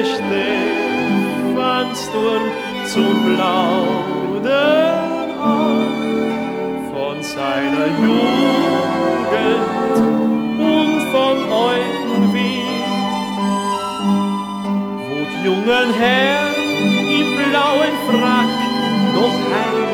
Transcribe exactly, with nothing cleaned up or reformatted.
Stephansdom zum Plaudern an von seiner Jugend und von Eulenwien, wo die jungen Herren im blauen Frack noch heil